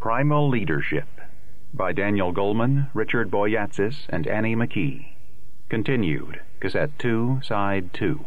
Primal Leadership by Daniel Goleman, Richard Boyatzis, and Annie McKee. Continued, Cassette 2, Side 2.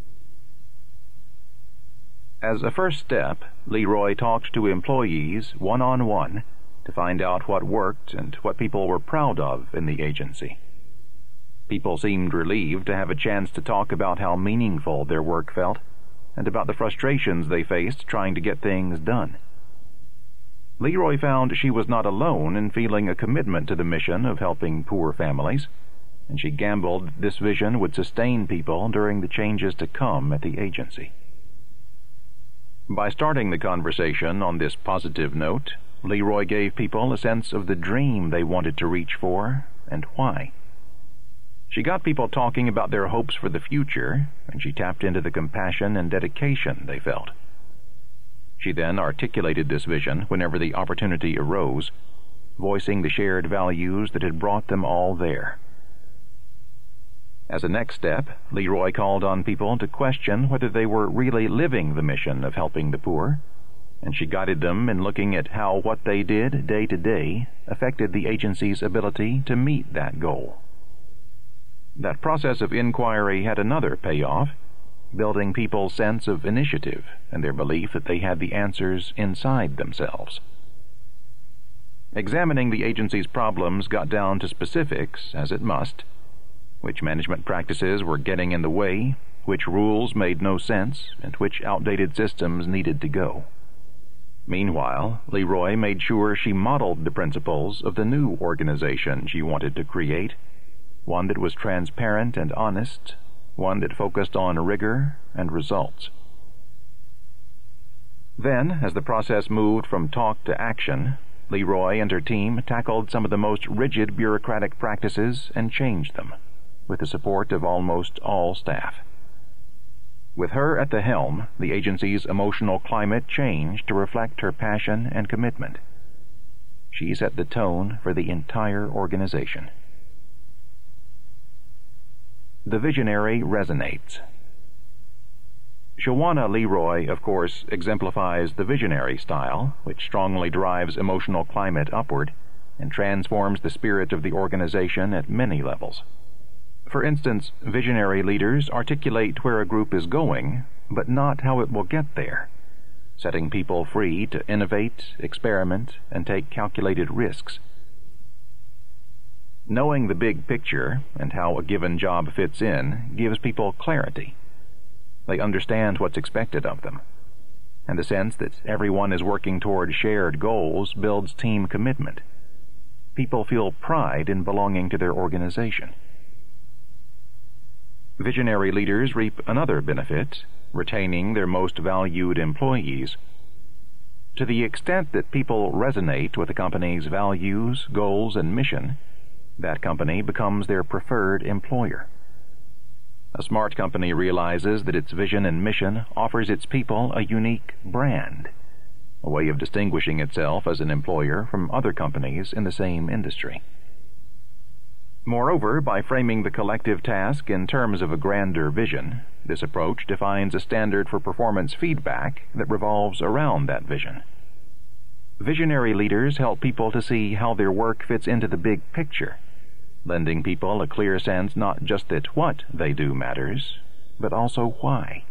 As a first step, Leroy talked to employees one-on-one to find out what worked and what people were proud of in the agency. People seemed relieved to have a chance to talk about how meaningful their work felt and about the frustrations they faced trying to get things done. Leroy found she was not alone in feeling a commitment to the mission of helping poor families, and she gambled this vision would sustain people during the changes to come at the agency. By starting the conversation on this positive note, Leroy gave people a sense of the dream they wanted to reach for and why. She got people talking about their hopes for the future, and she tapped into the compassion and dedication they felt. She then articulated this vision whenever the opportunity arose, voicing the shared values that had brought them all there. As a next step, Leroy called on people to question whether they were really living the mission of helping the poor, and she guided them in looking at how what they did day to day affected the agency's ability to meet that goal. That process of inquiry had another payoff, building people's sense of initiative and their belief that they had the answers inside themselves. Examining the agency's problems got down to specifics, as it must: which management practices were getting in the way, which rules made no sense, and which outdated systems needed to go. Meanwhile, Leroy made sure she modeled the principles of the new organization she wanted to create, one that was transparent and honest, one that focused on rigor and results. Then, as the process moved from talk to action, Leroy and her team tackled some of the most rigid bureaucratic practices and changed them, with the support of almost all staff. With her at the helm, the agency's emotional climate changed to reflect her passion and commitment. She set the tone for the entire organization. The visionary resonates. Shawana Leroy, of course, exemplifies the visionary style, which strongly drives emotional climate upward and transforms the spirit of the organization at many levels. For instance, visionary leaders articulate where a group is going, but not how it will get there, setting people free to innovate, experiment, and take calculated risks. Knowing the big picture and how a given job fits in gives people clarity. They understand what's expected of them, and the sense that everyone is working toward shared goals builds team commitment. People feel pride in belonging to their organization. Visionary leaders reap another benefit, retaining their most valued employees. To the extent that people resonate with the company's values, goals, and mission, that company becomes their preferred employer. A smart company realizes that its vision and mission offers its people a unique brand, a way of distinguishing itself as an employer from other companies in the same industry. Moreover, by framing the collective task in terms of a grander vision, this approach defines a standard for performance feedback that revolves around that vision. Visionary leaders help people to see how their work fits into the big picture, lending people a clear sense not just that what they do matters, but also why.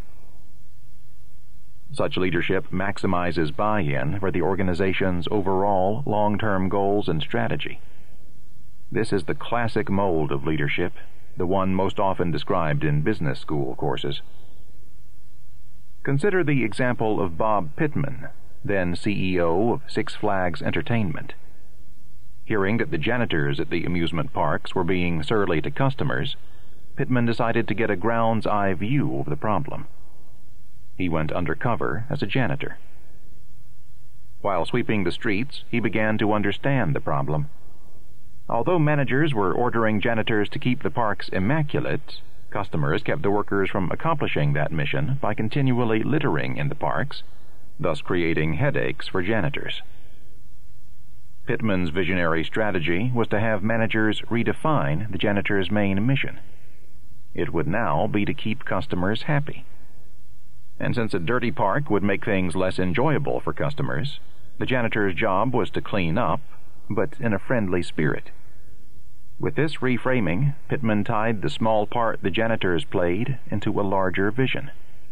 Such leadership maximizes buy-in for the organization's overall long-term goals and strategy. This is the classic mold of leadership, the one most often described in business school courses. Consider the example of Bob Pittman, then CEO of Six Flags Entertainment. Hearing that the janitors at the amusement parks were being surly to customers, Pittman decided to get a ground's-eye view of the problem. He went undercover as a janitor. While sweeping the streets, he began to understand the problem. Although managers were ordering janitors to keep the parks immaculate, customers kept the workers from accomplishing that mission by continually littering in the parks, thus creating headaches for janitors. Pittman's visionary strategy was to have managers redefine the janitor's main mission. It would now be to keep customers happy. And since a dirty park would make things less enjoyable for customers, The janitor's job was to clean up, but in a friendly spirit. With this reframing, Pittman tied the small part the janitors played into a larger vision.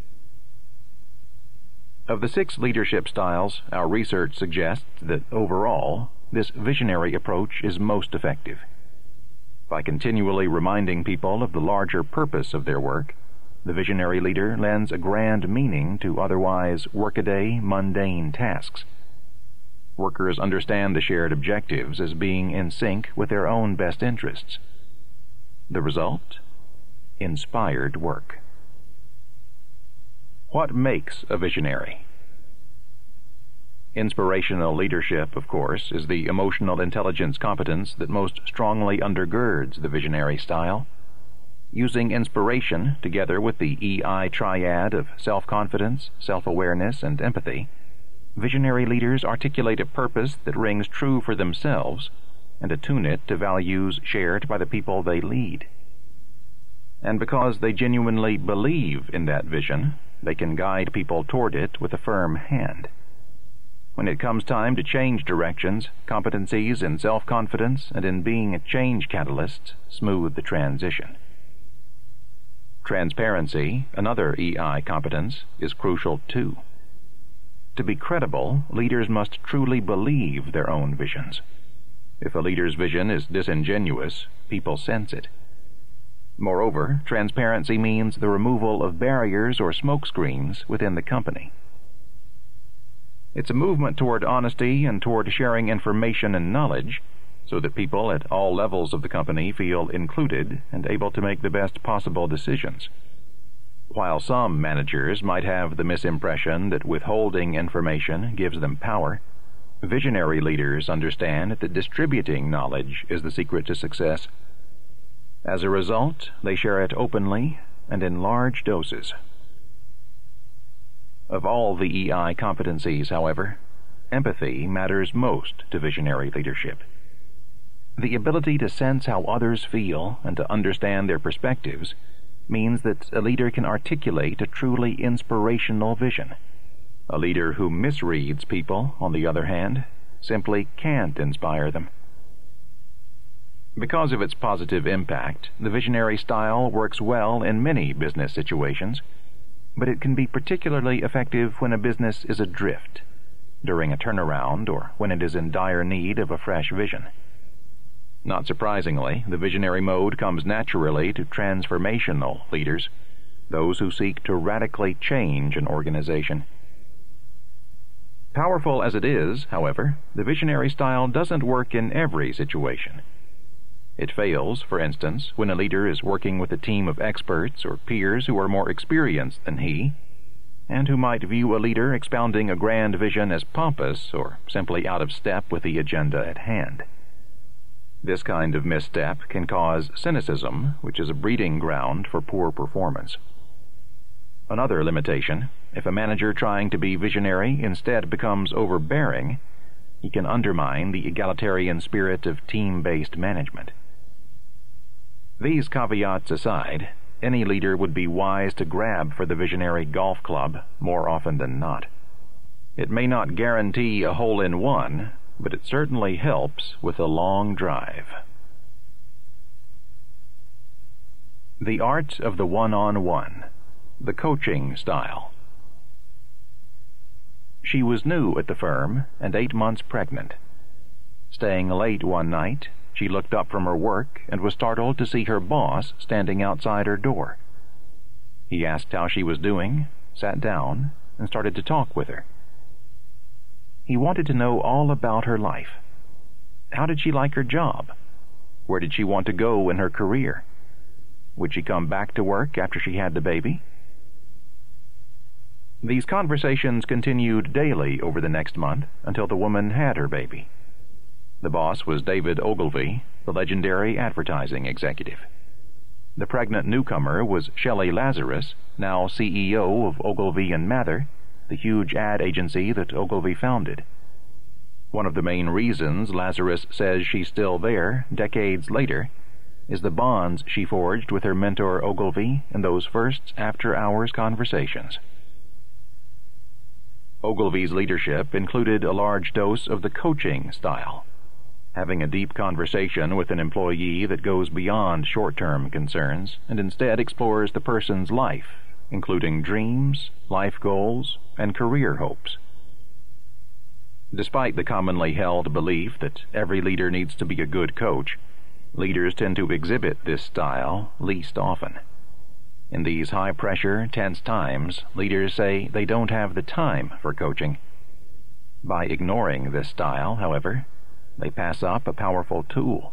Of the 6 leadership styles, our research suggests that overall, this visionary approach is most effective. By continually reminding people of the larger purpose of their work, the visionary leader lends a grand meaning to otherwise workaday, mundane tasks. Workers understand the shared objectives as being in sync with their own best interests. The result? Inspired work. What makes a visionary? Inspirational leadership, of course, is the emotional intelligence competence that most strongly undergirds the visionary style. Using inspiration together with the EI triad of self-confidence, self-awareness, and empathy, visionary leaders articulate a purpose that rings true for themselves and attune it to values shared by the people they lead. And because they genuinely believe in that vision, they can guide people toward it with a firm hand. When it comes time to change directions, competencies in self-confidence and in being a change catalyst smooth the transition. Transparency, another EI competence, is crucial too. To be credible, leaders must truly believe their own visions. If a leader's vision is disingenuous, people sense it. Moreover, transparency means the removal of barriers or smokescreens within the company. It's a movement toward honesty and toward sharing information and knowledge so that people at all levels of the company feel included and able to make the best possible decisions. While some managers might have the misimpression that withholding information gives them power, visionary leaders understand that distributing knowledge is the secret to success. As a result, they share it openly and in large doses. Of all the EI competencies, however, empathy matters most to visionary leadership. The ability to sense how others feel and to understand their perspectives means that a leader can articulate a truly inspirational vision. A leader who misreads people, on the other hand, simply can't inspire them. Because of its positive impact, the visionary style works well in many business situations, but it can be particularly effective when a business is adrift, during a turnaround, or when it is in dire need of a fresh vision. Not surprisingly, the visionary mode comes naturally to transformational leaders, those who seek to radically change an organization. Powerful as it is, however, the visionary style doesn't work in every situation. It fails, for instance, when a leader is working with a team of experts or peers who are more experienced than he, and who might view a leader expounding a grand vision as pompous or simply out of step with the agenda at hand. This kind of misstep can cause cynicism, which is a breeding ground for poor performance. Another limitation: if a manager trying to be visionary instead becomes overbearing, he can undermine the egalitarian spirit of team-based management. These caveats aside, any leader would be wise to grab for the visionary golf club more often than not. It may not guarantee a hole-in-one, but it certainly helps with a long drive. The art of the one-on-one, the coaching style. She was new at the firm and 8 months pregnant. Staying late one night, she looked up from her work and was startled to see her boss standing outside her door. He asked how she was doing, sat down, and started to talk with her. He wanted to know all about her life. How did she like her job? Where did she want to go in her career? Would she come back to work after she had the baby? These conversations continued daily over the next month until the woman had her baby. The boss was David Ogilvy, the legendary advertising executive. The pregnant newcomer was Shelley Lazarus, now CEO of Ogilvy & Mather, the huge ad agency that Ogilvy founded. One of the main reasons Lazarus says she's still there, decades later, is the bonds she forged with her mentor Ogilvy in those first after-hours conversations. Ogilvy's leadership included a large dose of the coaching style, having a deep conversation with an employee that goes beyond short-term concerns and instead explores the person's life, including dreams, life goals, and career hopes. Despite the commonly held belief that every leader needs to be a good coach, leaders tend to exhibit this style least often. In these high-pressure, tense times, leaders say they don't have the time for coaching. By ignoring this style, however, they pass up a powerful tool.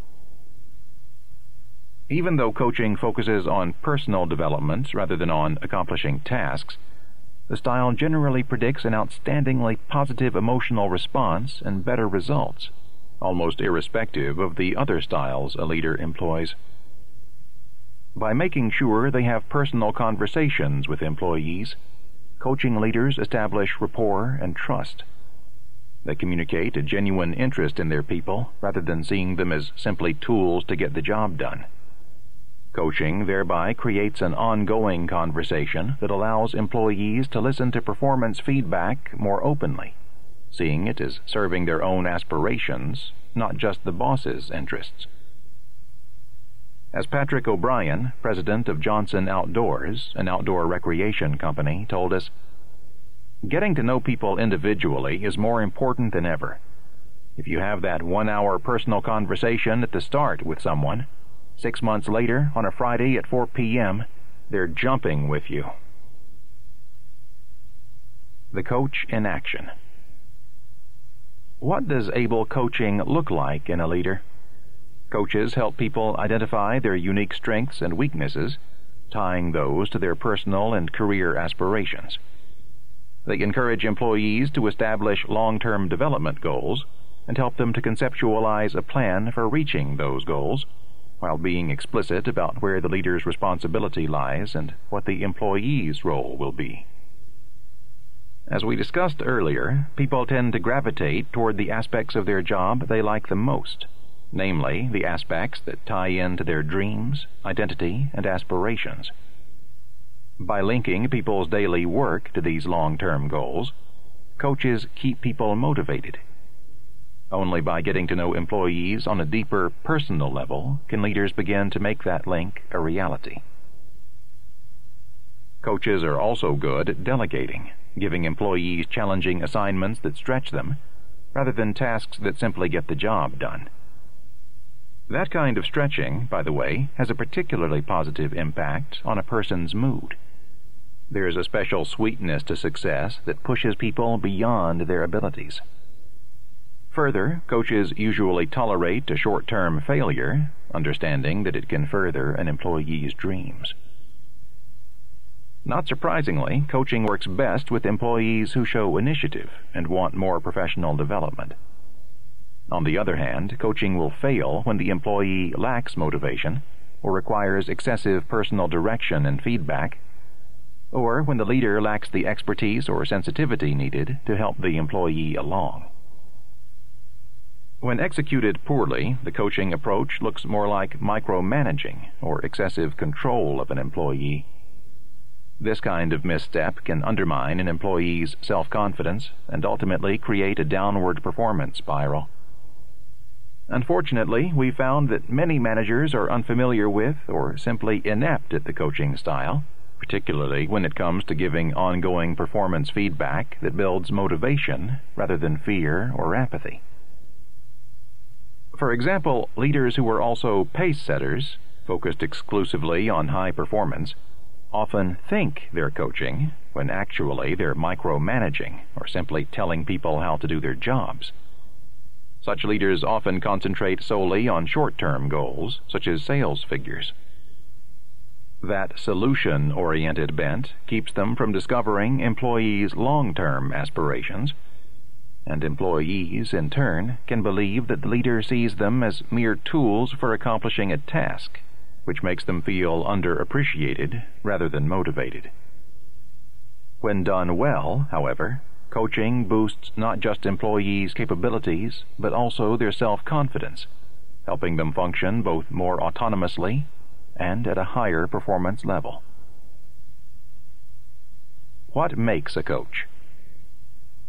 Even though coaching focuses on personal development rather than on accomplishing tasks, the style generally predicts an outstandingly positive emotional response and better results, almost irrespective of the other styles a leader employs. By making sure they have personal conversations with employees, coaching leaders establish rapport and trust. They communicate a genuine interest in their people rather than seeing them as simply tools to get the job done. Coaching thereby creates an ongoing conversation that allows employees to listen to performance feedback more openly, seeing it as serving their own aspirations, not just the boss's interests. As Patrick O'Brien, president of Johnson Outdoors, an outdoor recreation company, told us, "Getting to know people individually is more important than ever. If you have that 1-hour personal conversation at the start with someone, 6 months later, on a Friday at 4 p.m., they're jumping with you." The coach in action. What does able coaching look like in a leader? Coaches help people identify their unique strengths and weaknesses, tying those to their personal and career aspirations. They encourage employees to establish long-term development goals and help them to conceptualize a plan for reaching those goals, while being explicit about where the leader's responsibility lies and what the employee's role will be. As we discussed earlier, people tend to gravitate toward the aspects of their job they like the most, namely the aspects that tie into their dreams, identity, and aspirations. By linking people's daily work to these long-term goals, coaches keep people motivated. Only by getting to know employees on a deeper personal level can leaders begin to make that link a reality. Coaches are also good at delegating, giving employees challenging assignments that stretch them, rather than tasks that simply get the job done. That kind of stretching, by the way, has a particularly positive impact on a person's mood. There's a special sweetness to success that pushes people beyond their abilities. Further, coaches usually tolerate a short-term failure, understanding that it can further an employee's dreams. Not surprisingly, coaching works best with employees who show initiative and want more professional development. On the other hand, coaching will fail when the employee lacks motivation or requires excessive personal direction and feedback, or when the leader lacks the expertise or sensitivity needed to help the employee along. When executed poorly, the coaching approach looks more like micromanaging or excessive control of an employee. This kind of misstep can undermine an employee's self-confidence and ultimately create a downward performance spiral. Unfortunately, we found that many managers are unfamiliar with or simply inept at the coaching style, particularly when it comes to giving ongoing performance feedback that builds motivation rather than fear or apathy. For example, leaders who are also pace setters, focused exclusively on high performance, often think they're coaching when actually they're micromanaging or simply telling people how to do their jobs. Such leaders often concentrate solely on short-term goals, such as sales figures. That solution-oriented bent keeps them from discovering employees' long-term aspirations, and employees, in turn, can believe that the leader sees them as mere tools for accomplishing a task, which makes them feel underappreciated rather than motivated. When done well, however, coaching boosts not just employees' capabilities, but also their self-confidence, helping them function both more autonomously and at a higher performance level. What makes a coach?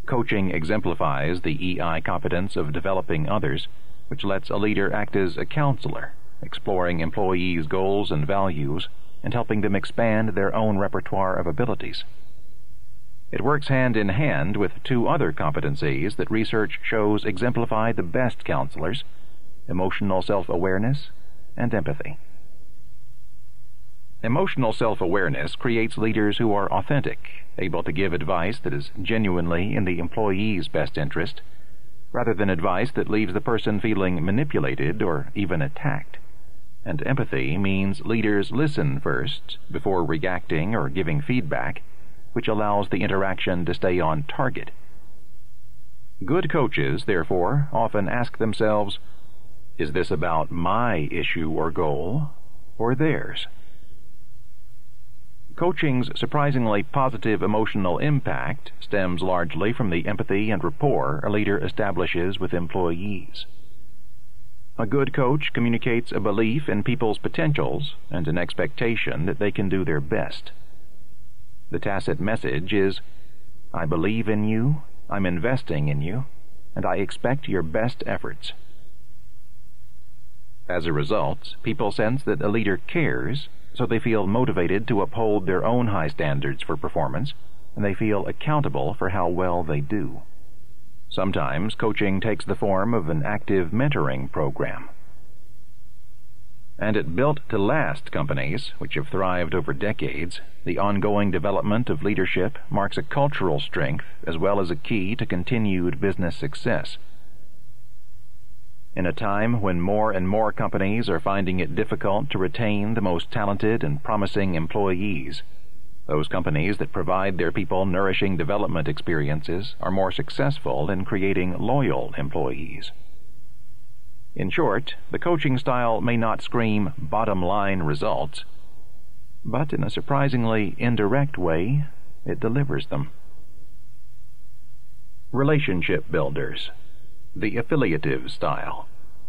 Coaching exemplifies the EI competence of developing others, which lets a leader act as a counselor, exploring employees' goals and values and helping them expand their own repertoire of abilities. It works hand in hand with two other competencies that research shows exemplify the best counselors: emotional self-awareness and empathy. Emotional self-awareness creates leaders who are authentic, able to give advice that is genuinely in the employee's best interest, rather than advice that leaves the person feeling manipulated or even attacked. And empathy means leaders listen first before reacting or giving feedback, which allows the interaction to stay on target. Good coaches, therefore, often ask themselves, is this about my issue or goal, or theirs? Coaching's surprisingly positive emotional impact stems largely from the empathy and rapport a leader establishes with employees. A good coach communicates a belief in people's potentials and an expectation that they can do their best. The tacit message is, I believe in you, I'm investing in you, and I expect your best efforts. As a result, people sense that a leader cares, so they feel motivated to uphold their own high standards for performance, and they feel accountable for how well they do. Sometimes coaching takes the form of an active mentoring program. And at built-to-last companies, which have thrived over decades, the ongoing development of leadership marks a cultural strength as well as a key to continued business success. In a time when more and more companies are finding it difficult to retain the most talented and promising employees, those companies that provide their people nourishing development experiences are more successful in creating loyal employees. In short, the coaching style may not scream bottom-line results, but in a surprisingly indirect way, it delivers them. Relationship builders, the affiliative style.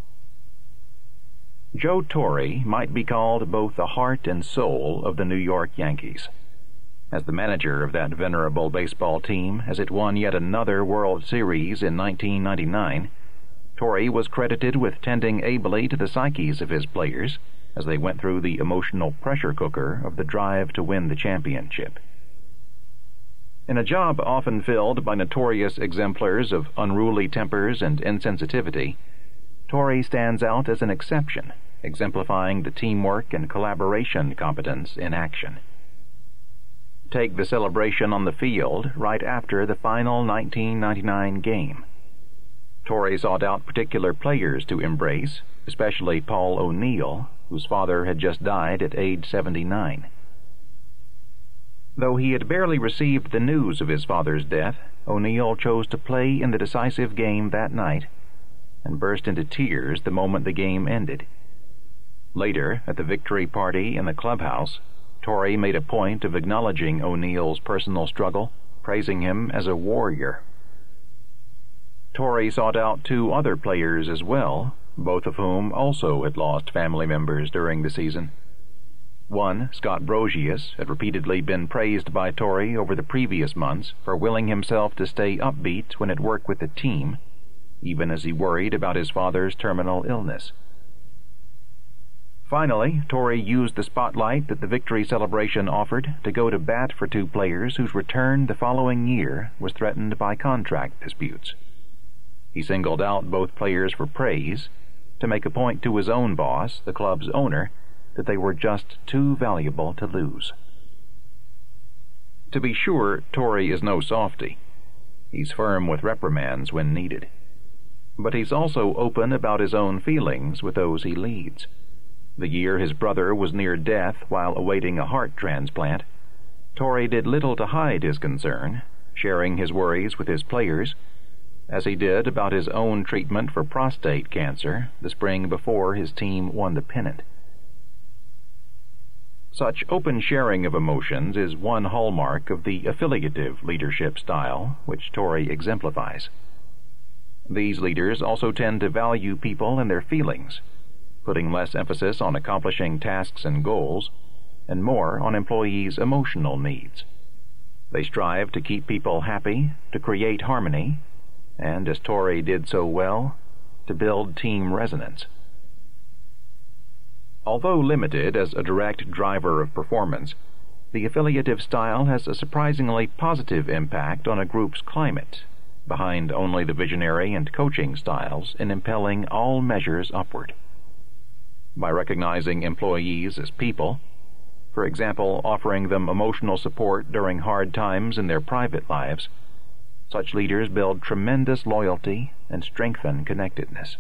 Joe Torre might be called both the heart and soul of the New York Yankees. As the manager of that venerable baseball team, as it won yet another World Series in 1999, Torre was credited with tending ably to the psyches of his players as they went through the emotional pressure cooker of the drive to win the championship. In a job often filled by notorious exemplars of unruly tempers and insensitivity, Torre stands out as an exception, exemplifying the teamwork and collaboration competence in action. Take the celebration on the field right after the final 1999 game. Torre sought out particular players to embrace, especially Paul O'Neill, whose father had just died at age 79. Though he had barely received the news of his father's death, O'Neill chose to play in the decisive game that night and burst into tears the moment the game ended. Later, at the victory party in the clubhouse, Torre made a point of acknowledging O'Neill's personal struggle, praising him as a warrior. Torre sought out two other players as well, both of whom also had lost family members during the season. One, Scott Brogius, had repeatedly been praised by Torre over the previous months for willing himself to stay upbeat when at work with the team, even as he worried about his father's terminal illness. Finally, Torre used the spotlight that the victory celebration offered to go to bat for two players whose return the following year was threatened by contract disputes. He singled out both players for praise, to make a point to his own boss, the club's owner, that they were just too valuable to lose. To be sure, Torre is no softy. He's firm with reprimands when needed. But he's also open about his own feelings with those he leads. The year his brother was near death while awaiting a heart transplant, Torre did little to hide his concern, sharing his worries with his players, as he did about his own treatment for prostate cancer the spring before his team won the pennant. Such open sharing of emotions is one hallmark of the affiliative leadership style, which Torre exemplifies. These leaders also tend to value people and their feelings, putting less emphasis on accomplishing tasks and goals, and more on employees' emotional needs. They strive to keep people happy, to create harmony, and, as Torrey did so well, to build team resonance. Although limited as a direct driver of performance, the affiliative style has a surprisingly positive impact on a group's climate, behind only the visionary and coaching styles in impelling all measures upward. By recognizing employees as people, for example, offering them emotional support during hard times in their private lives, such leaders build tremendous loyalty and strengthen connectedness.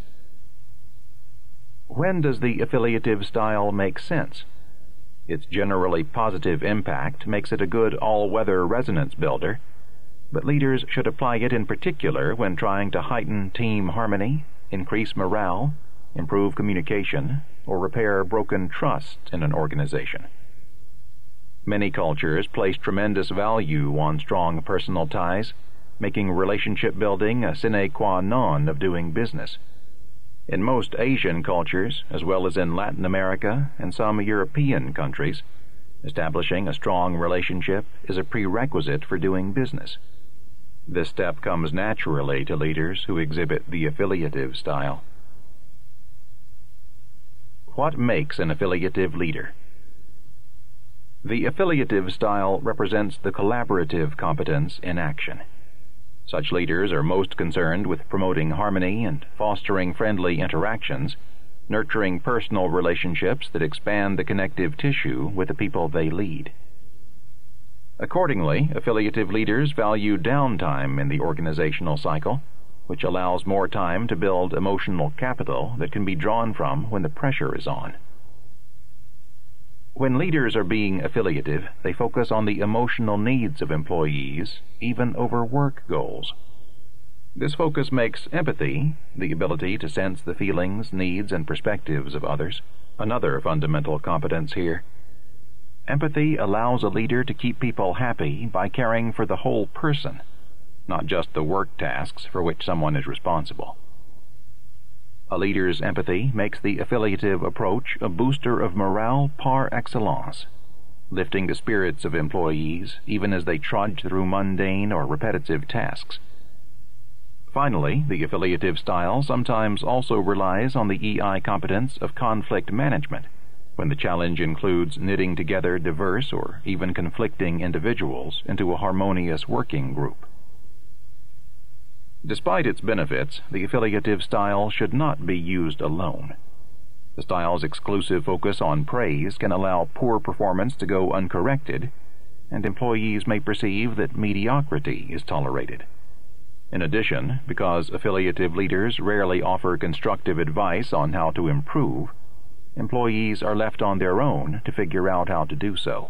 When does the affiliative style make sense? Its generally positive impact makes it a good all-weather resonance builder, but leaders should apply it in particular when trying to heighten team harmony, increase morale, improve communication, or repair broken trust in an organization. Many cultures place tremendous value on strong personal ties, making relationship building a sine qua non of doing business. In most Asian cultures, as well as in Latin America and some European countries, establishing a strong relationship is a prerequisite for doing business. This step comes naturally to leaders who exhibit the affiliative style. What makes an affiliative leader? The affiliative style represents the collaborative competence in action. Such leaders are most concerned with promoting harmony and fostering friendly interactions, nurturing personal relationships that expand the connective tissue with the people they lead. Accordingly, affiliative leaders value downtime in the organizational cycle, which allows more time to build emotional capital that can be drawn from when the pressure is on. When leaders are being affiliative, they focus on the emotional needs of employees, even over work goals. This focus makes empathy, the ability to sense the feelings, needs, and perspectives of others, another fundamental competence here. Empathy allows a leader to keep people happy by caring for the whole person, not just the work tasks for which someone is responsible. A leader's empathy makes the affiliative approach a booster of morale par excellence, lifting the spirits of employees even as they trudge through mundane or repetitive tasks. Finally, the affiliative style sometimes also relies on the EI competence of conflict management, when the challenge includes knitting together diverse or even conflicting individuals into a harmonious working group. Despite its benefits, the affiliative style should not be used alone. The style's exclusive focus on praise can allow poor performance to go uncorrected, and employees may perceive that mediocrity is tolerated. In addition, because affiliative leaders rarely offer constructive advice on how to improve, employees are left on their own to figure out how to do so.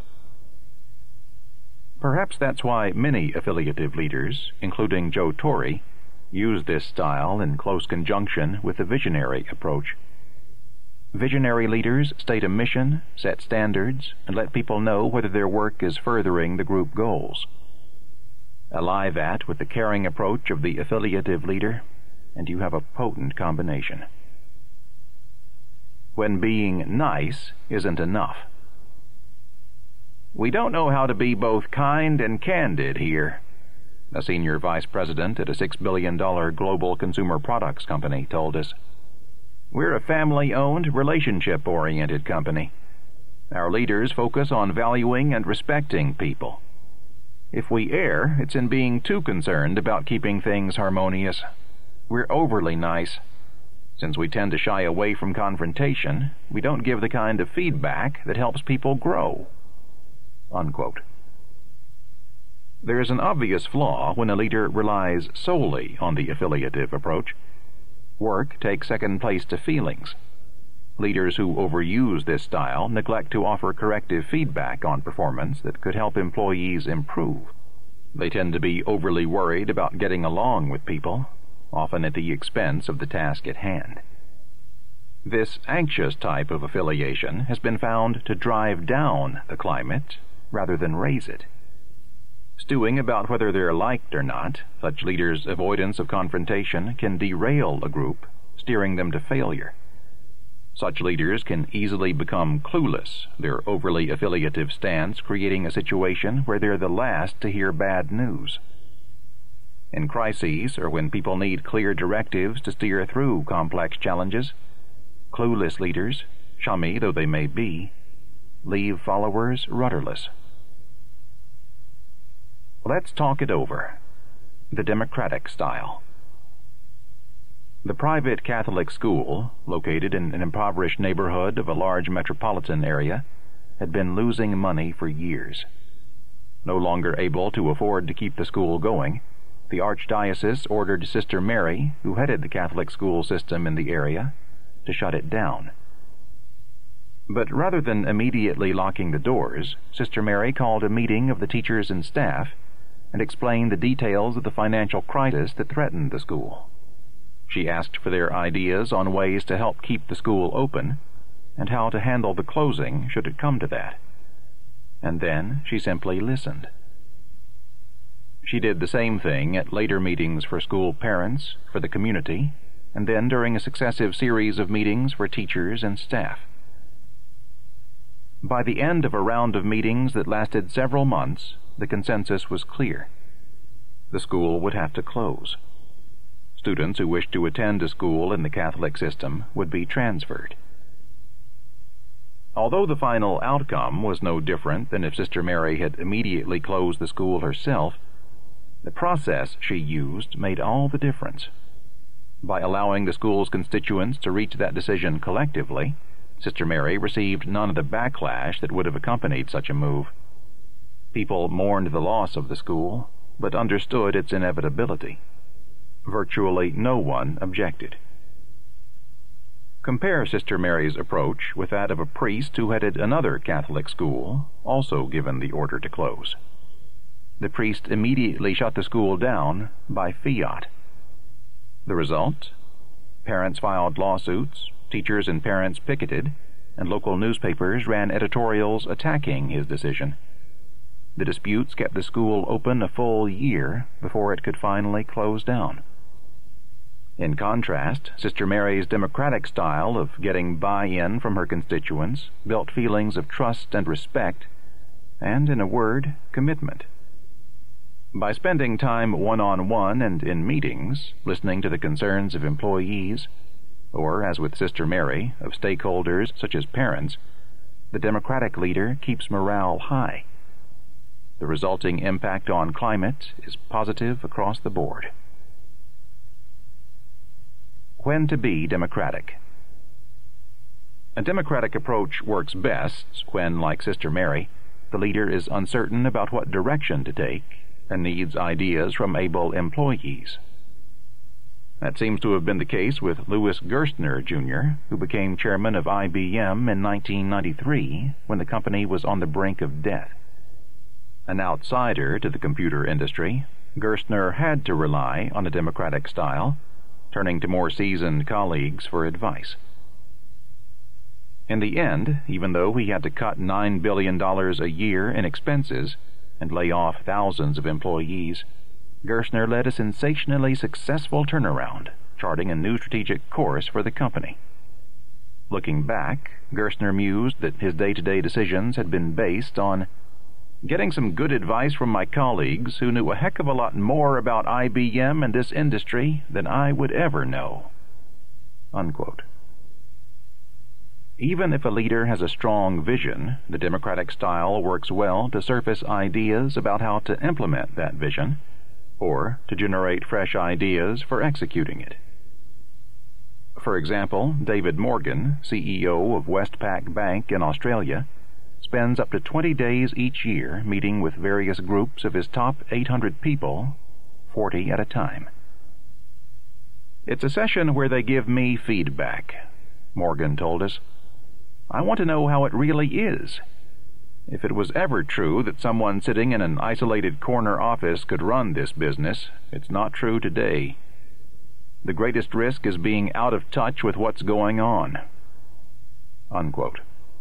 Perhaps that's why many affiliative leaders, including Joe Torrey, use this style in close conjunction with the visionary approach. Visionary leaders state a mission, set standards, and let people know whether their work is furthering the group goals. Ally that with the caring approach of the affiliative leader, and you have a potent combination. When being nice isn't enough. We don't know how to be both kind and candid here, a senior vice president at a $6 billion global consumer products company told us. We're a family-owned, relationship-oriented company. Our leaders focus on valuing and respecting people. If we err, it's in being too concerned about keeping things harmonious. We're overly nice. Since we tend to shy away from confrontation, we don't give the kind of feedback that helps people grow." Unquote. There is an obvious flaw when a leader relies solely on the affiliative approach. Work takes second place to feelings. Leaders who overuse this style neglect to offer corrective feedback on performance that could help employees improve. They tend to be overly worried about getting along with people, often at the expense of the task at hand. This anxious type of affiliation has been found to drive down the climate rather than raise it. Stewing about whether they're liked or not, such leaders' avoidance of confrontation can derail a group, steering them to failure. Such leaders can easily become clueless, their overly affiliative stance creating a situation where they're the last to hear bad news. In crises, or when people need clear directives to steer through complex challenges, clueless leaders, chummy though they may be, leave followers rudderless. Let's talk it over. The Democratic style. The private Catholic school, located in an impoverished neighborhood of a large metropolitan area, had been losing money for years. No longer able to afford to keep the school going, the Archdiocese ordered Sister Mary, who headed the Catholic school system in the area, to shut it down. But rather than immediately locking the doors, Sister Mary called a meeting of the teachers and staff and explained the details of the financial crisis that threatened the school. She asked for their ideas on ways to help keep the school open and how to handle the closing should it come to that. And then she simply listened. She did the same thing at later meetings for school parents, for the community, and then during a successive series of meetings for teachers and staff. By the end of a round of meetings that lasted several months, the consensus was clear. The school would have to close. Students who wished to attend a school in the Catholic system would be transferred. Although the final outcome was no different than if Sister Mary had immediately closed the school herself, the process she used made all the difference. By allowing the school's constituents to reach that decision collectively, Sister Mary received none of the backlash that would have accompanied such a move. People mourned the loss of the school, but understood its inevitability. Virtually no one objected. Compare Sister Mary's approach with that of a priest who headed another Catholic school, also given the order to close. The priest immediately shut the school down by fiat. The result? Parents filed lawsuits, teachers and parents picketed, and local newspapers ran editorials attacking his decision. The disputes kept the school open a full year before it could finally close down. In contrast, Sister Mary's democratic style of getting buy-in from her constituents built feelings of trust and respect, and, in a word, commitment. By spending time one-on-one and in meetings, listening to the concerns of employees, or, as with Sister Mary, of stakeholders such as parents, the democratic leader keeps morale high. The resulting impact on climate is positive across the board. When to be democratic. A democratic approach works best when, like Sister Mary, the leader is uncertain about what direction to take and needs ideas from able employees. That seems to have been the case with Louis Gerstner, Jr., who became chairman of IBM in 1993 when the company was on the brink of death. An outsider to the computer industry, Gerstner had to rely on a democratic style, turning to more seasoned colleagues for advice. In the end, even though he had to cut $9 billion a year in expenses and lay off thousands of employees, Gerstner led a sensationally successful turnaround, charting a new strategic course for the company. Looking back, Gerstner mused that his day-to-day decisions had been based on getting some good advice from my colleagues who knew a heck of a lot more about IBM and this industry than I would ever know. Unquote. Even if a leader has a strong vision, the democratic style works well to surface ideas about how to implement that vision, or to generate fresh ideas for executing it. For example, David Morgan, CEO of Westpac Bank in Australia, spends up to 20 days each year meeting with various groups of his top 800 people, 40 at a time. It's a session where they give me feedback, Morgan told us. I want to know how it really is. If it was ever true that someone sitting in an isolated corner office could run this business, it's not true today. The greatest risk is being out of touch with what's going on. Unquote.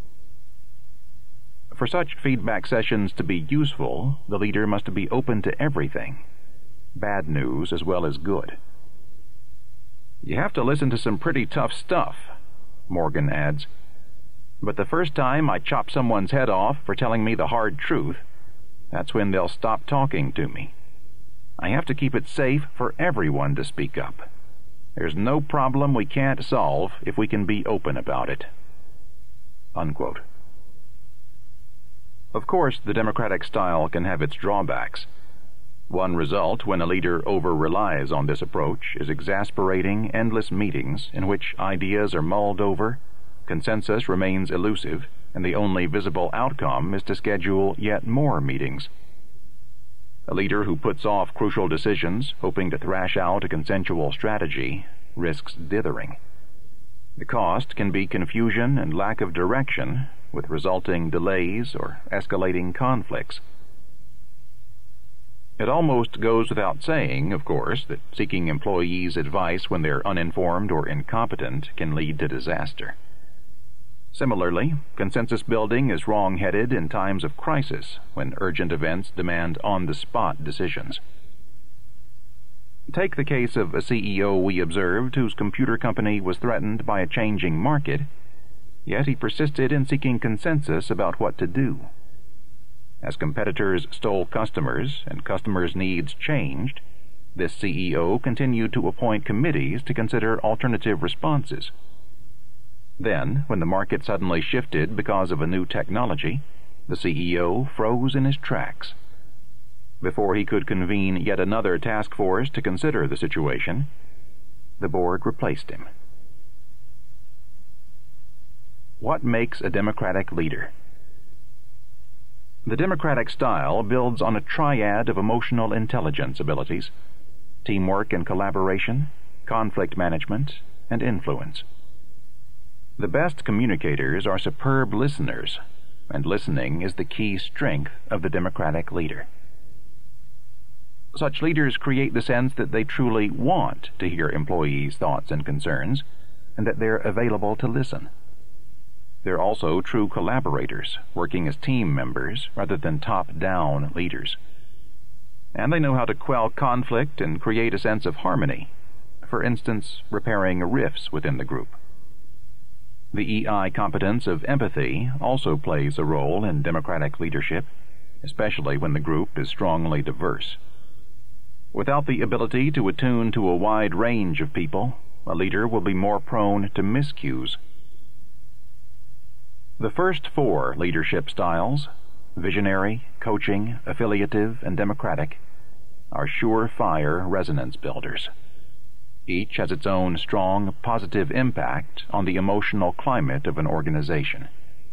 For such feedback sessions to be useful, the leader must be open to everything, bad news as well as good. You have to listen to some pretty tough stuff, Morgan adds. But the first time I chop someone's head off for telling me the hard truth, that's when they'll stop talking to me. I have to keep it safe for everyone to speak up. There's no problem we can't solve if we can be open about it." Unquote. Of course, the democratic style can have its drawbacks. One result when a leader over-relies on this approach is exasperating, endless meetings in which ideas are mulled over, consensus remains elusive, and the only visible outcome is to schedule yet more meetings. A leader who puts off crucial decisions, hoping to thrash out a consensual strategy, risks dithering. The cost can be confusion and lack of direction, with resulting delays or escalating conflicts. It almost goes without saying, of course, that seeking employees' advice when they're uninformed or incompetent can lead to disaster. Similarly, consensus building is wrong-headed in times of crisis, when urgent events demand on-the-spot decisions. Take the case of a CEO we observed whose computer company was threatened by a changing market, yet he persisted in seeking consensus about what to do. As competitors stole customers and customers' needs changed, this CEO continued to appoint committees to consider alternative responses. Then, when the market suddenly shifted because of a new technology, the CEO froze in his tracks. Before he could convene yet another task force to consider the situation, the board replaced him. What makes a democratic leader? The democratic style builds on a triad of emotional intelligence abilities: teamwork and collaboration, conflict management, and influence. The best communicators are superb listeners, and listening is the key strength of the democratic leader. Such leaders create the sense that they truly want to hear employees' thoughts and concerns, and that they're available to listen. They're also true collaborators, working as team members rather than top-down leaders. And they know how to quell conflict and create a sense of harmony, for instance, repairing rifts within the group. The EI competence of empathy also plays a role in democratic leadership, especially when the group is strongly diverse. Without the ability to attune to a wide range of people, a leader will be more prone to miscues. The first four leadership styles, visionary, coaching, affiliative, and democratic, are surefire resonance builders. Each has its own strong, positive impact on the emotional climate of an organization.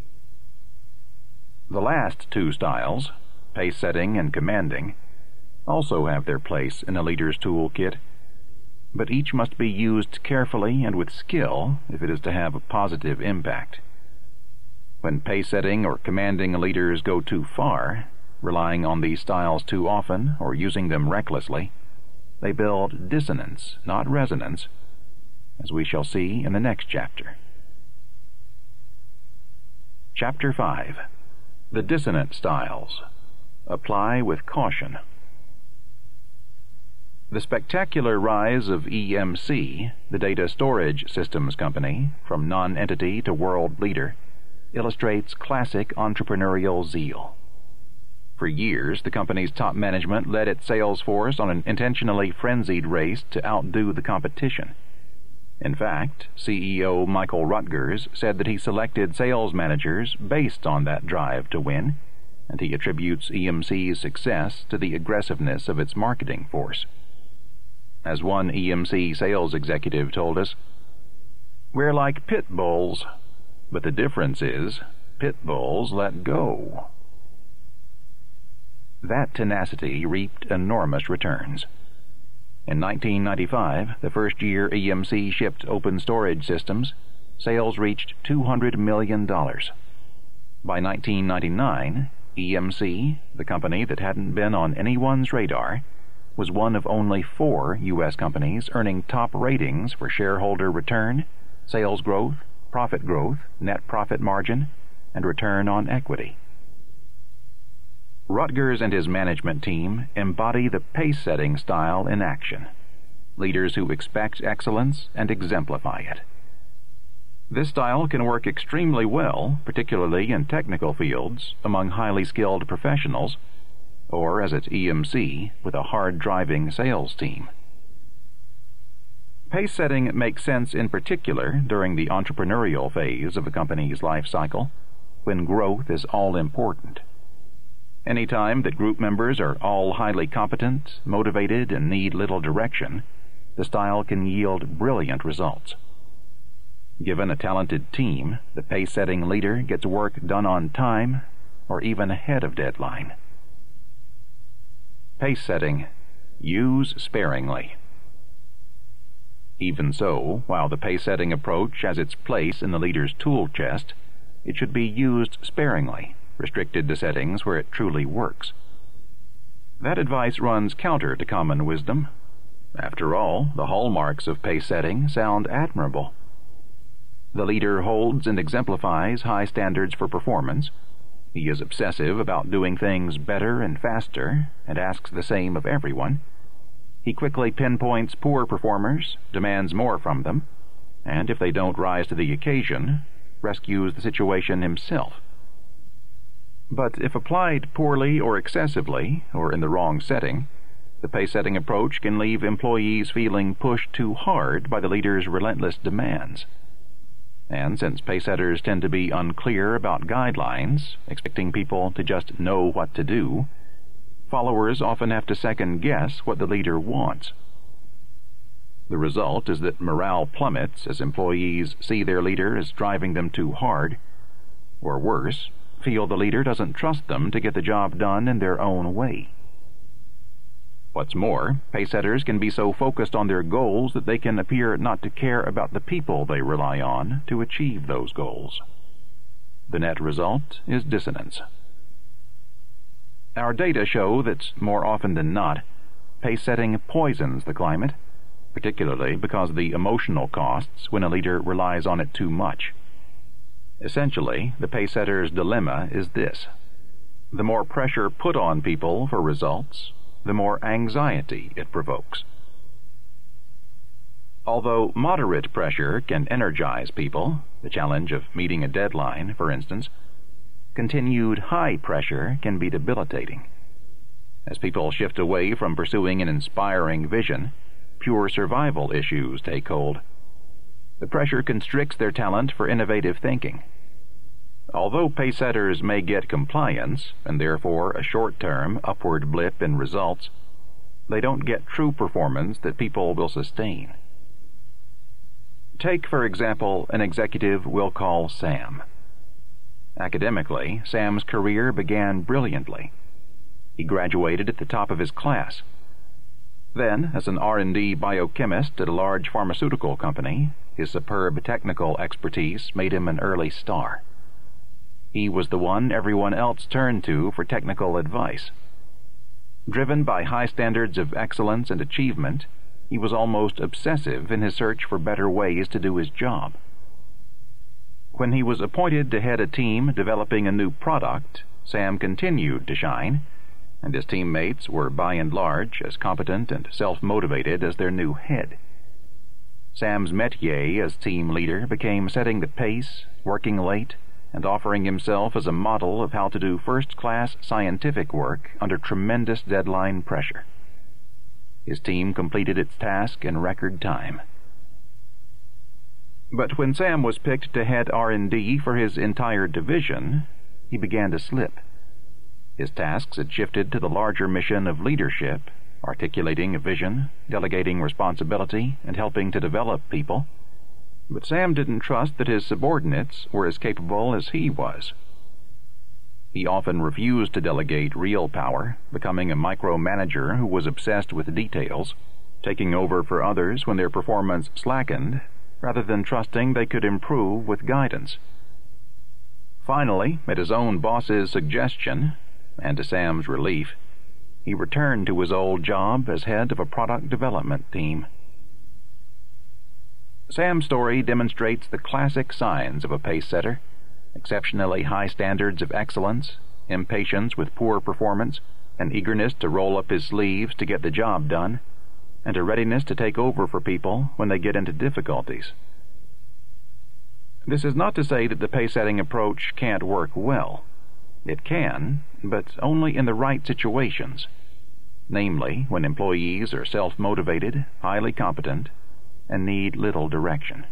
The last two styles, pace-setting and commanding, also have their place in a leader's toolkit, but each must be used carefully and with skill if it is to have a positive impact. When pace-setting or commanding leaders go too far, relying on these styles too often or using them recklessly, they build dissonance, not resonance, as we shall see in the next chapter. Chapter 5. The Dissonant Styles. Apply with caution. The spectacular rise of EMC, the Data Storage Systems Company, from non-entity to world leader, illustrates classic entrepreneurial zeal. For years, the company's top management led its sales force on an intentionally frenzied race to outdo the competition. In fact, CEO Michael Rutgers said that he selected sales managers based on that drive to win, and he attributes EMC's success to the aggressiveness of its marketing force. As one EMC sales executive told us, "We're like pit bulls, but the difference is pit bulls let go." That tenacity reaped enormous returns. In 1995, the first year EMC shipped open storage systems, sales reached $200 million. By 1999, EMC, the company that hadn't been on anyone's radar, was one of only 4 U.S. companies earning top ratings for shareholder return, sales growth, profit growth, net profit margin, and return on equity. Rutgers and his management team embody the pace-setting style in action, leaders who expect excellence and exemplify it. This style can work extremely well, particularly in technical fields, among highly skilled professionals, or as at EMC with a hard-driving sales team. Pace setting makes sense in particular during the entrepreneurial phase of a company's life cycle, when growth is all important. Any time that group members are all highly competent, motivated, and need little direction, the style can yield brilliant results. Given a talented team, the pace-setting leader gets work done on time or even ahead of deadline. Pace setting. Use sparingly. Even so, while the pace-setting approach has its place in the leader's tool chest, it should be used sparingly, restricted to settings where it truly works. That advice runs counter to common wisdom. After all, the hallmarks of pace setting sound admirable. The leader holds and exemplifies high standards for performance. He is obsessive about doing things better and faster, and asks the same of everyone. He quickly pinpoints poor performers, demands more from them, and if they don't rise to the occasion, rescues the situation himself. But if applied poorly or excessively, or in the wrong setting, the pace-setting approach can leave employees feeling pushed too hard by the leader's relentless demands. And since pace-setters tend to be unclear about guidelines, expecting people to just know what to do, followers often have to second-guess what the leader wants. The result is that morale plummets as employees see their leader as driving them too hard, or worse, feel the leader doesn't trust them to get the job done in their own way. What's more, pace-setters can be so focused on their goals that they can appear not to care about the people they rely on to achieve those goals. The net result is dissonance. Our data show that, more often than not, pace-setting poisons the climate, particularly because of the emotional costs when a leader relies on it too much. Essentially, the pace-setter's dilemma is this: the more pressure put on people for results, the more anxiety it provokes. Although moderate pressure can energize people, the challenge of meeting a deadline, for instance, continued high pressure can be debilitating. As people shift away from pursuing an inspiring vision, pure survival issues take hold. The pressure constricts their talent for innovative thinking. Although pace-setters may get compliance, and therefore a short-term upward blip in results, they don't get true performance that people will sustain. Take, for example, an executive we'll call Sam. Academically, Sam's career began brilliantly. He graduated at the top of his class. Then, as an R&D biochemist at a large pharmaceutical company, his superb technical expertise made him an early star. He was the one everyone else turned to for technical advice. Driven by high standards of excellence and achievement, he was almost obsessive in his search for better ways to do his job. When he was appointed to head a team developing a new product, Sam continued to shine, and his teammates were by and large as competent and self-motivated as their new head. Sam's métier as team leader became setting the pace, working late, and offering himself as a model of how to do first-class scientific work under tremendous deadline pressure. His team completed its task in record time. But when Sam was picked to head R&D for his entire division, he began to slip. His tasks had shifted to the larger mission of leadership, articulating a vision, delegating responsibility, and helping to develop people. But Sam didn't trust that his subordinates were as capable as he was. He often refused to delegate real power, becoming a micromanager who was obsessed with details, taking over for others when their performance slackened, rather than trusting they could improve with guidance. Finally, at his own boss's suggestion, and to Sam's relief, he returned to his old job as head of a product development team. Sam's story demonstrates the classic signs of a pace-setter: exceptionally high standards of excellence, impatience with poor performance, an eagerness to roll up his sleeves to get the job done, and a readiness to take over for people when they get into difficulties. This is not to say that the pay-setting approach can't work well. It can, but only in the right situations, namely when employees are self-motivated, highly competent, and need little direction.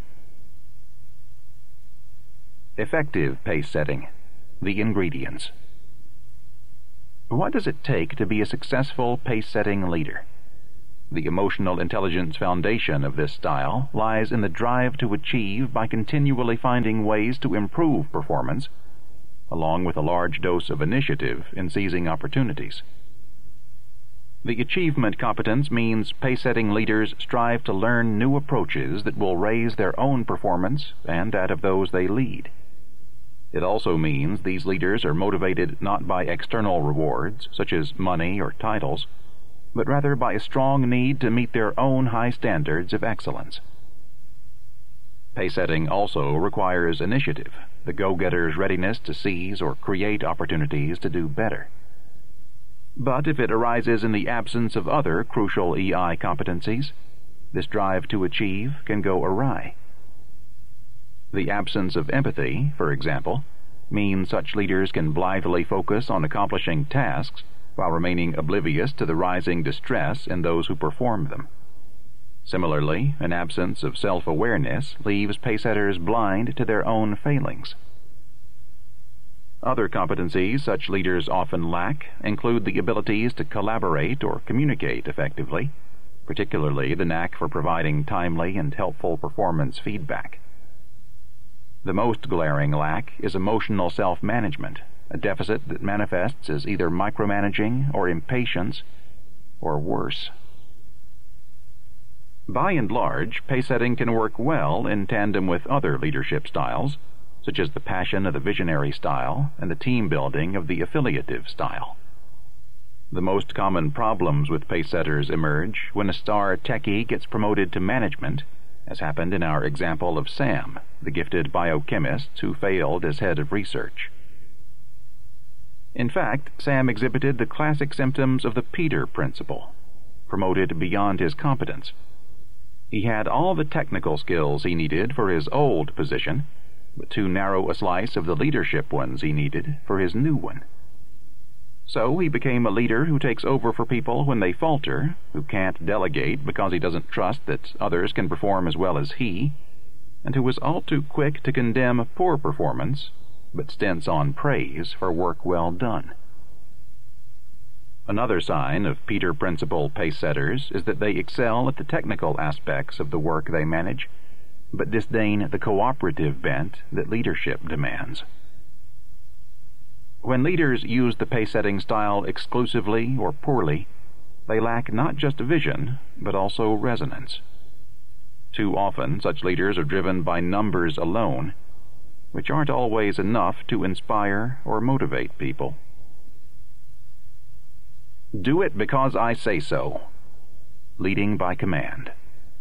Effective pay-setting. The ingredients. What does it take to be a successful pay-setting leader? The emotional intelligence foundation of this style lies in the drive to achieve by continually finding ways to improve performance, along with a large dose of initiative in seizing opportunities. The achievement competence means pay-setting leaders strive to learn new approaches that will raise their own performance and that of those they lead. It also means these leaders are motivated not by external rewards, such as money or titles, but rather by a strong need to meet their own high standards of excellence. Pay-setting also requires initiative, the go-getter's readiness to seize or create opportunities to do better. But if it arises in the absence of other crucial EI competencies, this drive to achieve can go awry. The absence of empathy, for example, means such leaders can blithely focus on accomplishing tasks while remaining oblivious to the rising distress in those who perform them. Similarly, an absence of self-awareness leaves pay-setters blind to their own failings. Other competencies such leaders often lack include the abilities to collaborate or communicate effectively, particularly the knack for providing timely and helpful performance feedback. The most glaring lack is emotional self-management, a deficit that manifests as either micromanaging or impatience, or worse. By and large, pay-setting can work well in tandem with other leadership styles, such as the passion of the visionary style and the team-building of the affiliative style. The most common problems with pay-setters emerge when a star techie gets promoted to management, as happened in our example of Sam, the gifted biochemist who failed as head of research. In fact, Sam exhibited the classic symptoms of the Peter Principle, promoted beyond his competence. He had all the technical skills he needed for his old position, but too narrow a slice of the leadership ones he needed for his new one. So he became a leader who takes over for people when they falter, who can't delegate because he doesn't trust that others can perform as well as he, and who is all too quick to condemn poor performance, but stints on praise for work well done. Another sign of Peter Principle pace-setters is that they excel at the technical aspects of the work they manage, but disdain the cooperative bent that leadership demands. When leaders use the pace-setting style exclusively or poorly, they lack not just vision, but also resonance. Too often, such leaders are driven by numbers alone, which aren't always enough to inspire or motivate people. Do it because I say so. Leading by command.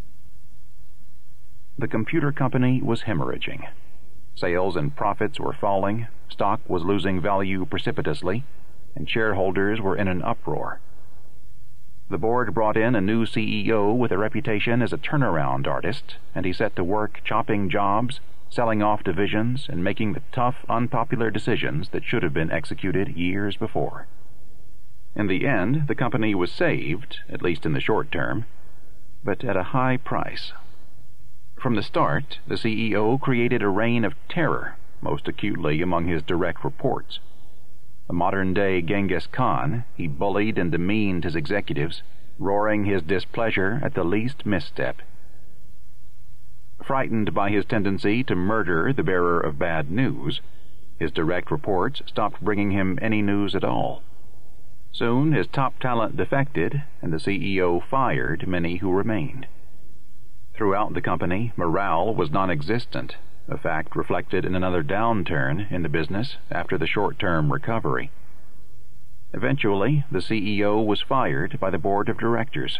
The computer company was hemorrhaging. Sales and profits were falling, stock was losing value precipitously, and shareholders were in an uproar. The board brought in a new CEO with a reputation as a turnaround artist, and he set to work chopping jobs, selling off divisions, and making the tough, unpopular decisions that should have been executed years before. In the end, the company was saved, at least in the short term, but at a high price. From the start, the CEO created a reign of terror, most acutely among his direct reports. A modern-day Genghis Khan, he bullied and demeaned his executives, roaring his displeasure at the least misstep. Frightened by his tendency to murder the bearer of bad news, his direct reports stopped bringing him any news at all. Soon his top talent defected, and the CEO fired many who remained. Throughout the company, morale was non-existent, a fact reflected in another downturn in the business after the short-term recovery. Eventually, the CEO was fired by the board of directors.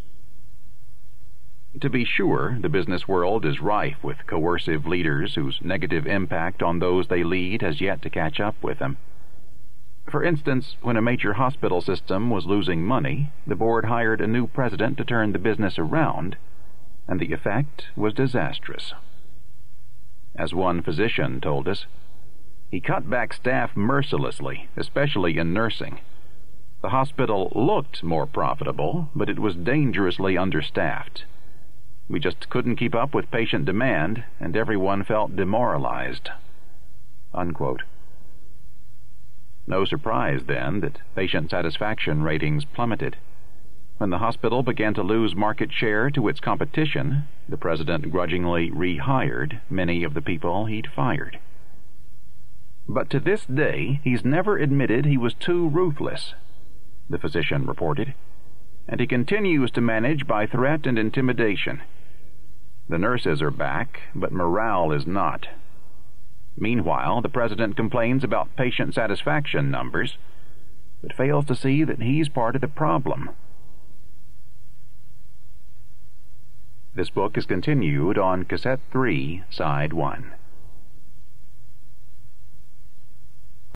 To be sure, the business world is rife with coercive leaders whose negative impact on those they lead has yet to catch up with them. For instance, when a major hospital system was losing money, the board hired a new president to turn the business around, and the effect was disastrous. As one physician told us, he cut back staff mercilessly, especially in nursing. The hospital looked more profitable, but it was dangerously understaffed. We just couldn't keep up with patient demand, and everyone felt demoralized." Unquote. No surprise, then, that patient satisfaction ratings plummeted. When the hospital began to lose market share to its competition, the president grudgingly rehired many of the people he'd fired. But to this day, he's never admitted he was too ruthless, the physician reported, and he continues to manage by threat and intimidation. The nurses are back, but morale is not. Meanwhile, the president complains about patient satisfaction numbers, but fails to see that he's part of the problem. This book is continued on Cassette 3, Side 1.